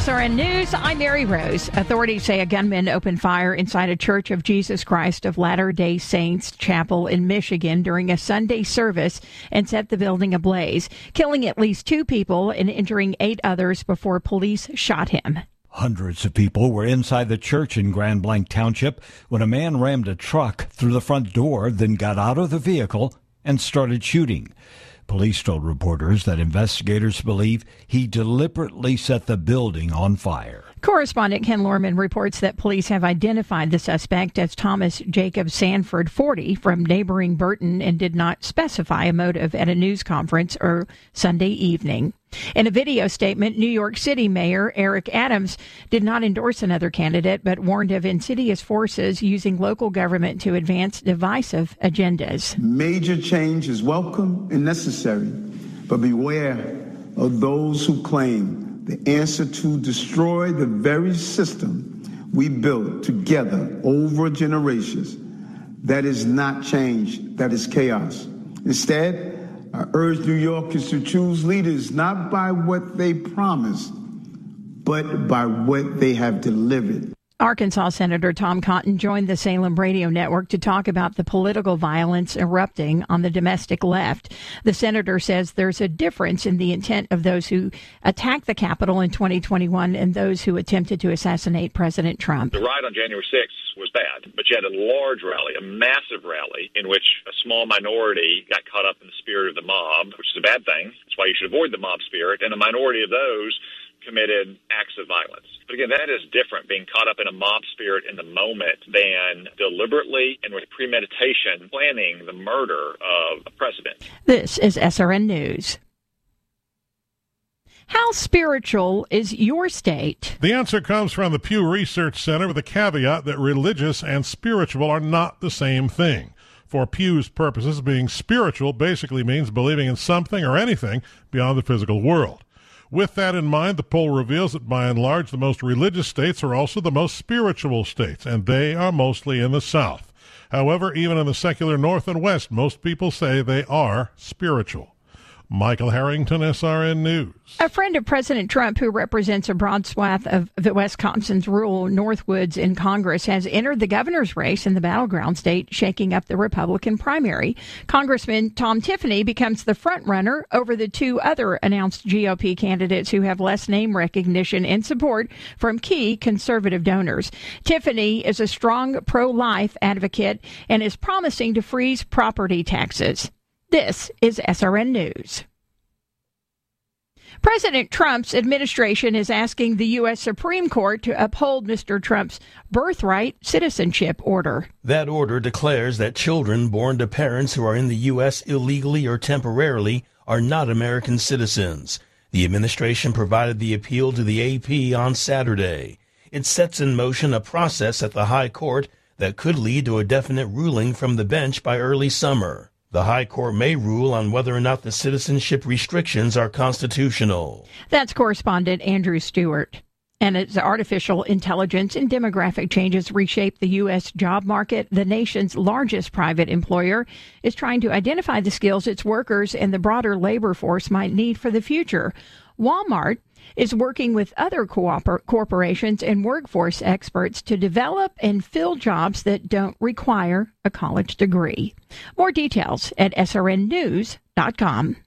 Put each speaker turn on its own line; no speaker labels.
SRN News, I'm Mary Rose. Authorities say a gunman opened fire inside a Church of Jesus Christ of Latter-day Saints chapel in Michigan during a Sunday service and set the building ablaze, killing at least 2 people and injuring 8 others before police shot him.
Hundreds of people were inside the church in Grand Blanc Township when a man rammed a truck through the front door, then got out of the vehicle and started shooting. Police told reporters that investigators believe he deliberately set the building on fire.
Correspondent Ken Lorman reports that police have identified the suspect as Thomas Jacob Sanford, 40, from neighboring Burton, and did not specify a motive at a news conference or Sunday evening. In a video statement, New York City Mayor Eric Adams did not endorse another candidate, but warned of insidious forces using local government to advance divisive agendas.
Major change is welcome and necessary, but beware of those who claim the answer to destroy the very system we built together over generations. That is not change, that is chaos. Instead, I urge New Yorkers to choose leaders not by what they promise, but by what they have delivered.
Arkansas Senator Tom Cotton joined the Salem Radio Network to talk about the political violence erupting on the domestic left. The senator says there's a difference in the intent of those who attacked the Capitol in 2021 and those who attempted to assassinate President Trump.
The riot on January 6th was bad, but you had a large rally, a massive rally, in which a small minority got caught up in the spirit of the mob, which is a bad thing. That's why you should avoid the mob spirit. And a minority of those committed acts of violence. But again, that is different, being caught up in a mob spirit in the moment, than deliberately and with premeditation planning the murder of a president.
This is SRN News. How spiritual is your state?
The answer comes from the Pew Research Center with a caveat that religious and spiritual are not the same thing. For Pew's purposes, being spiritual basically means believing in something or anything beyond the physical world. With that in mind, the poll reveals that by and large, the most religious states are also the most spiritual states, and they are mostly in the South. However, even in the secular North and West, most people say they are spiritual. Michael Harrington, SRN News.
A friend of President Trump who represents a broad swath of Wisconsin's rural Northwoods in Congress has entered the governor's race in the battleground state, shaking up the Republican primary. Congressman Tom Tiffany becomes the front-runner over the 2 other announced GOP candidates who have less name recognition and support from key conservative donors. Tiffany is a strong pro-life advocate and is promising to freeze property taxes. This is SRN News. President Trump's administration is asking the U.S. Supreme Court to uphold Mr. Trump's birthright citizenship order.
That order declares that children born to parents who are in the U.S. illegally or temporarily are not American citizens. The administration provided the appeal to the AP on Saturday. It sets in motion a process at the High Court that could lead to a definite ruling from the bench by early summer. The High Court may rule on whether or not the citizenship restrictions are constitutional.
That's correspondent Andrew Stewart. And as artificial intelligence and demographic changes reshape the U.S. job market, the nation's largest private employer is trying to identify the skills its workers and the broader labor force might need for the future. Walmart is working with other corporations and workforce experts to develop and fill jobs that don't require a college degree. More details at srnnews.com.